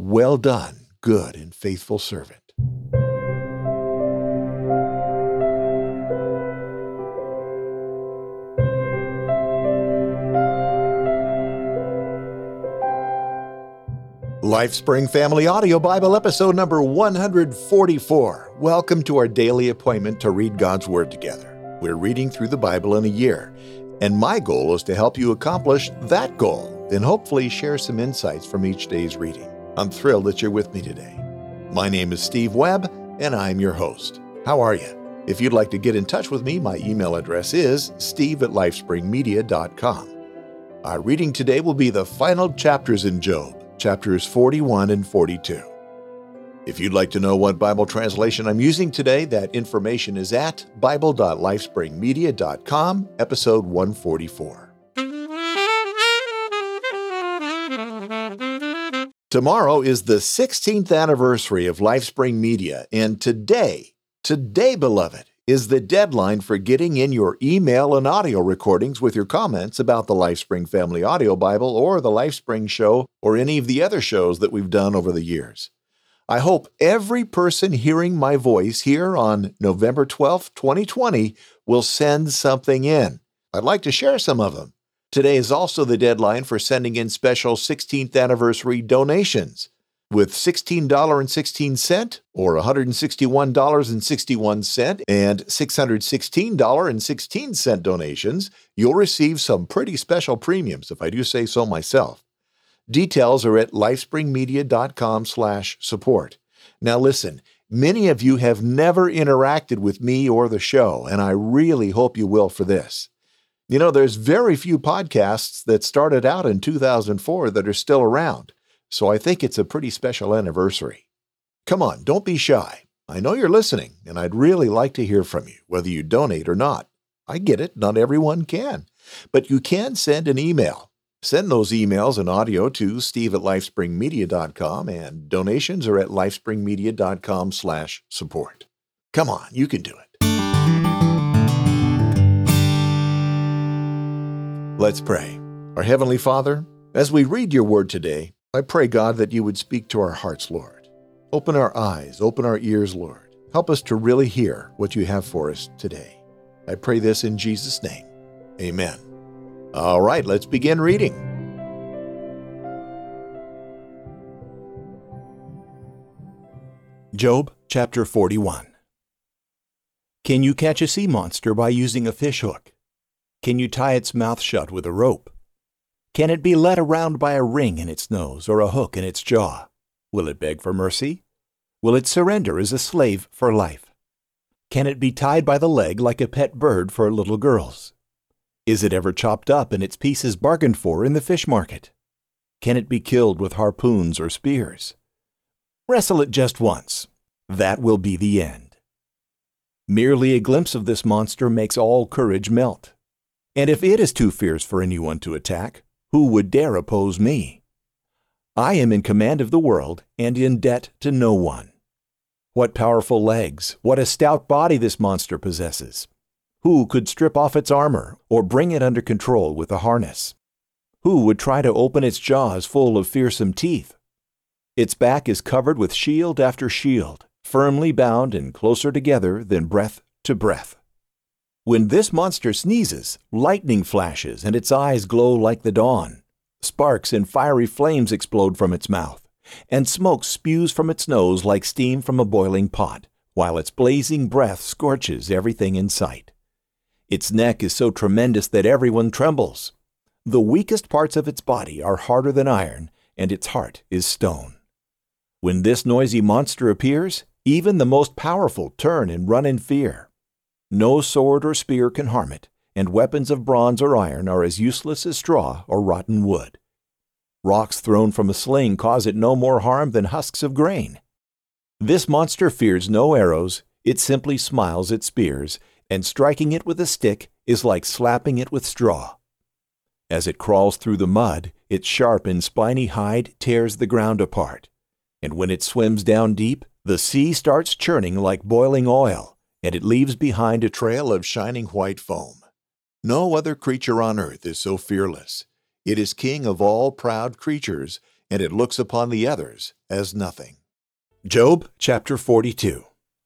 Well done, good and faithful servant. LifeSpring Family Audio Bible episode number 144. Welcome to our daily appointment to read God's Word together. We're reading through the Bible in a year, and my goal is to help you accomplish that goal and hopefully share some insights from each day's reading. I'm thrilled that you're with me today. My name is Steve Webb, and I'm your host. How are you? If you'd like to get in touch with me, my email address is steve@lifespringmedia.com. Our reading today will be the final chapters in Job, chapters 41 and 42. If you'd like to know what Bible translation I'm using today, that information is at bible.lifespringmedia.com, episode 144. Tomorrow is the 16th anniversary of LifeSpring Media, and today, beloved, is the deadline for getting in your email and audio recordings with your comments about the LifeSpring Family Audio Bible or the LifeSpring Show or any of the other shows that we've done over the years. I hope every person hearing my voice here on November 12th, 2020 will send something in. I'd like to share some of them. Today is also the deadline for sending in special 16th anniversary donations. With $16.16 or $161.61 and $616.16 donations, you'll receive some pretty special premiums, if I do say so myself. Details are at lifespringmedia.com/support. Now listen, many of you have never interacted with me or the show, and I really hope you will for this. You know, there's very few podcasts that started out in 2004 that are still around. So I think it's a pretty special anniversary. Come on, don't be shy. I know you're listening, and I'd really like to hear from you, whether you donate or not. I get it, not everyone can. But you can send an email. Send those emails and audio to steve@lifespringmedia.com, and donations are at lifespringmedia.com/support. Come on, you can do it. Let's pray. Our Heavenly Father, as we read your word today, I pray, God, that you would speak to our hearts, Lord. Open our eyes, open our ears, Lord. Help us to really hear what you have for us today. I pray this in Jesus' name. Amen. All right, let's begin reading. Job chapter 41. Can you catch a sea monster by using a fish hook? Can you tie its mouth shut with a rope? Can it be led around by a ring in its nose or a hook in its jaw? Will it beg for mercy? Will it surrender as a slave for life? Can it be tied by the leg like a pet bird for little girls? Is it ever chopped up and its pieces bargained for in the fish market? Can it be killed with harpoons or spears? Wrestle it just once. That will be the end. Merely a glimpse of this monster makes all courage melt. And if it is too fierce for anyone to attack, who would dare oppose me? I am in command of the world and in debt to no one. What powerful legs, what a stout body this monster possesses. Who could strip off its armor or bring it under control with a harness? Who would try to open its jaws full of fearsome teeth? Its back is covered with shield after shield, firmly bound and closer together than breath to breath. When this monster sneezes, lightning flashes and its eyes glow like the dawn. Sparks and fiery flames explode from its mouth, and smoke spews from its nose like steam from a boiling pot, while its blazing breath scorches everything in sight. Its neck is so tremendous that everyone trembles. The weakest parts of its body are harder than iron, and its heart is stone. When this noisy monster appears, even the most powerful turn and run in fear. No sword or spear can harm it, and weapons of bronze or iron are as useless as straw or rotten wood. Rocks thrown from a sling cause it no more harm than husks of grain. This monster fears no arrows, it simply smiles at spears, and striking it with a stick is like slapping it with straw. As it crawls through the mud, its sharp and spiny hide tears the ground apart. And when it swims down deep, the sea starts churning like boiling oil, and it leaves behind a trail of shining white foam. No other creature on earth is so fearless. It is king of all proud creatures, and it looks upon the others as nothing. Job chapter 42.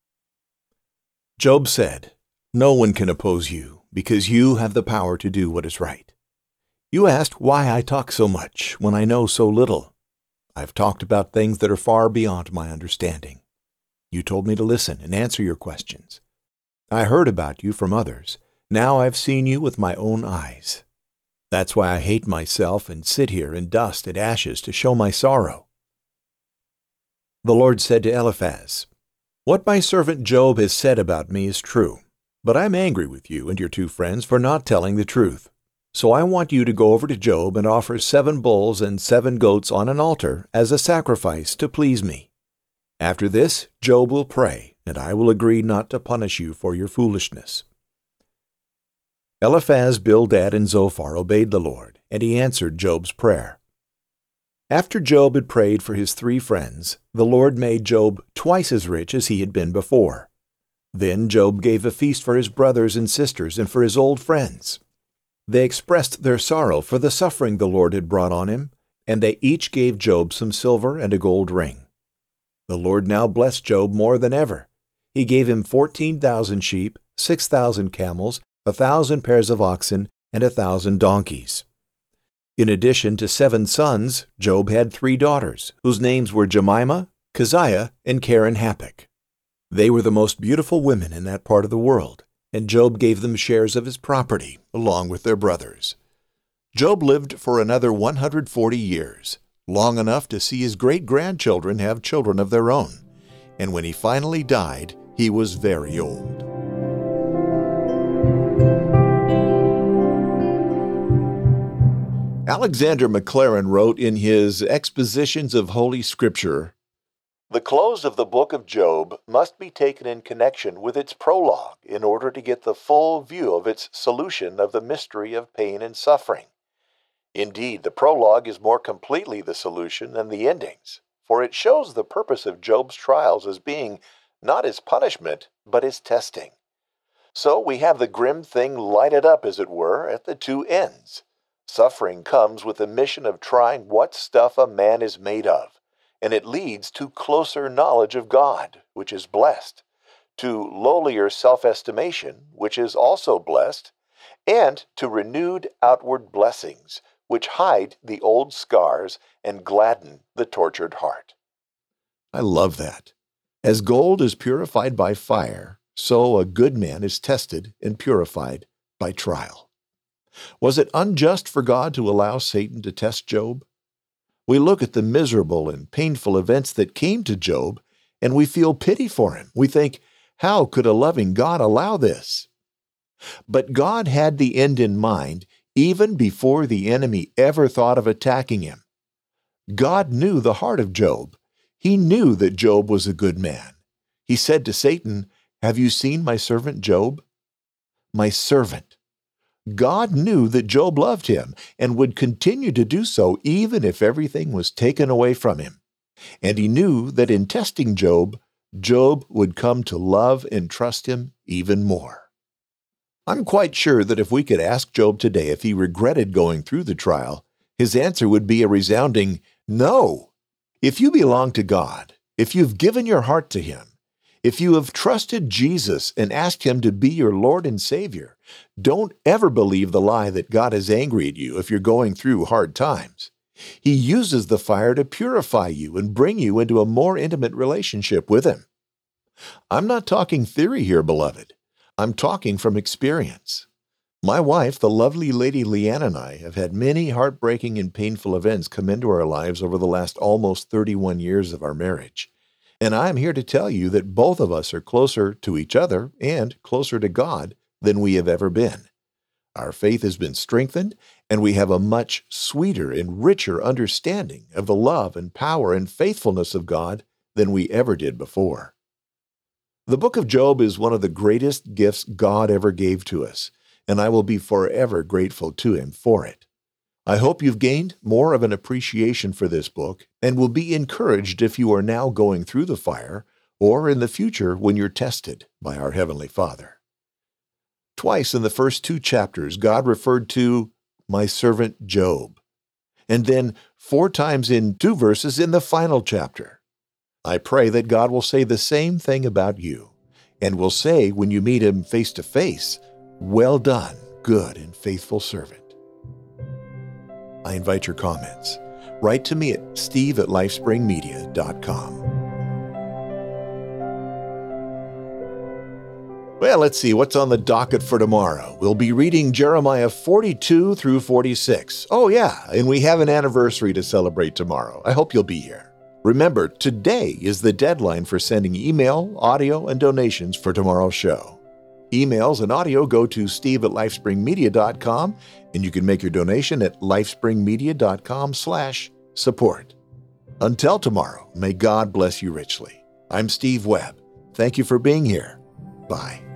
Job said, "No one can oppose you, because you have the power to do what is right." You asked why I talk so much when I know so little. I've talked about things that are far beyond my understanding. You told me to listen and answer your questions. I heard about you from others. Now I've seen you with my own eyes. That's why I hate myself and sit here in dust and ashes to show my sorrow. The Lord said to Eliphaz, "What my servant Job has said about me is true, but I'm angry with you and your two friends for not telling the truth. So I want you to go over to Job and offer 7 bulls and 7 goats on an altar as a sacrifice to please me. After this, Job will pray, and I will agree not to punish you for your foolishness." Eliphaz, Bildad, and Zophar obeyed the Lord, and he answered Job's prayer. After Job had prayed for his 3 friends, the Lord made Job twice as rich as he had been before. Then Job gave a feast for his brothers and sisters and for his old friends. They expressed their sorrow for the suffering the Lord had brought on him, and they each gave Job some silver and a gold ring. The Lord now blessed Job more than ever. He gave him 14,000 sheep, 6,000 camels, 1,000 pairs of oxen, and 1,000 donkeys. In addition to 7 sons, Job had 3 daughters, whose names were Jemimah, Keziah, and Keren-Happuch. They were the most beautiful women in that part of the world, and Job gave them shares of his property, along with their brothers. Job lived for another 140 years, long enough to see his great-grandchildren have children of their own, and when he finally died, he was very old. Alexander Maclaren wrote in his Expositions of Holy Scripture, "The close of the book of Job must be taken in connection with its prologue in order to get the full view of its solution of the mystery of pain and suffering. Indeed, the prologue is more completely the solution than the endings, for it shows the purpose of Job's trials as being not his punishment, but his testing. So we have the grim thing lighted up, as it were, at the 2 ends. Suffering comes with the mission of trying what stuff a man is made of, and it leads to closer knowledge of God, which is blessed, to lowlier self-estimation, which is also blessed, and to renewed outward blessings, which hide the old scars and gladden the tortured heart." I love that. As gold is purified by fire, so a good man is tested and purified by trial. Was it unjust for God to allow Satan to test Job? We look at the miserable and painful events that came to Job, and we feel pity for him. We think, how could a loving God allow this? But God had the end in mind even before the enemy ever thought of attacking him. God knew the heart of Job. He knew that Job was a good man. He said to Satan, "Have you seen my servant Job?" My servant. God knew that Job loved him and would continue to do so even if everything was taken away from him. And he knew that in testing Job, Job would come to love and trust him even more. I'm quite sure that if we could ask Job today if he regretted going through the trial, his answer would be a resounding no. If you belong to God, if you've given your heart to Him, if you have trusted Jesus and asked Him to be your Lord and Savior, don't ever believe the lie that God is angry at you if you're going through hard times. He uses the fire to purify you and bring you into a more intimate relationship with Him. I'm not talking theory here, beloved. I'm talking from experience. My wife, the lovely Lady Leanne, and I have had many heartbreaking and painful events come into our lives over the last almost 31 years of our marriage. And I'm here to tell you that both of us are closer to each other and closer to God than we have ever been. Our faith has been strengthened, and we have a much sweeter and richer understanding of the love and power and faithfulness of God than we ever did before. The book of Job is one of the greatest gifts God ever gave to us, and I will be forever grateful to Him for it. I hope you've gained more of an appreciation for this book and will be encouraged if you are now going through the fire or in the future when you're tested by our Heavenly Father. Twice in the first 2 chapters, God referred to my servant Job. And then 4 times in 2 verses in the final chapter. I pray that God will say the same thing about you, and will say when you meet Him face to face, "Well done, good and faithful servant." I invite your comments. Write to me at steve@lifespringmedia.com. Well, let's see what's on the docket for tomorrow. We'll be reading Jeremiah 42 through 46. Oh yeah, and we have an anniversary to celebrate tomorrow. I hope you'll be here. Remember, today is the deadline for sending email, audio, and donations for tomorrow's show. Emails and audio go to steve@lifespringmedia.com, and you can make your donation at lifespringmedia.com/support. Until tomorrow, may God bless you richly. I'm Steve Webb. Thank you for being here. Bye.